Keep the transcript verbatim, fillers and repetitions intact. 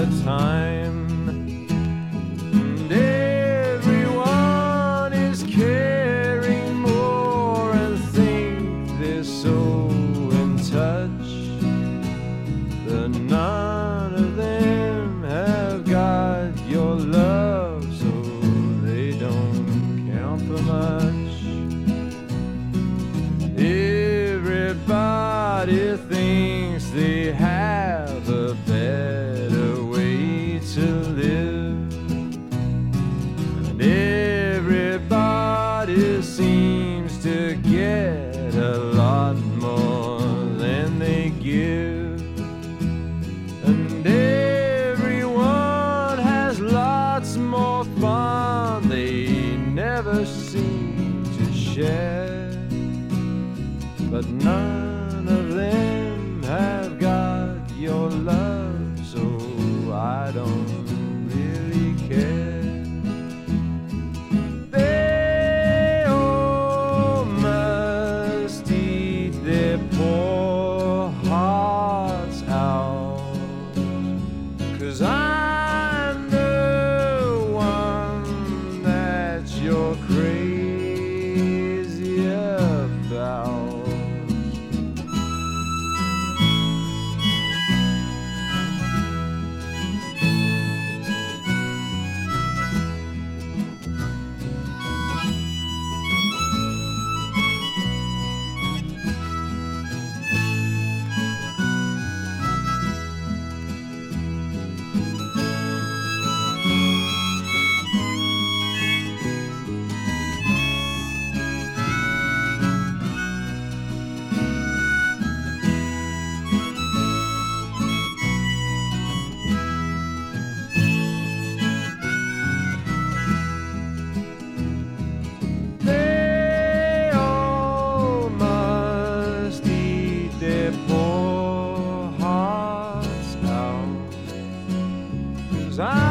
time. And everyone is caring more and think they're so in touch, but none of them have got your love, so they don't count for much. Everybody thinks they have a better way to live, and everybody seems to get a lot more than they give, and everyone has lots more fun they never seem to share, but none of them have got your love, so I don't really care. They all must eat their poor hearts out, 'cause I'm the one that you're crazy about. I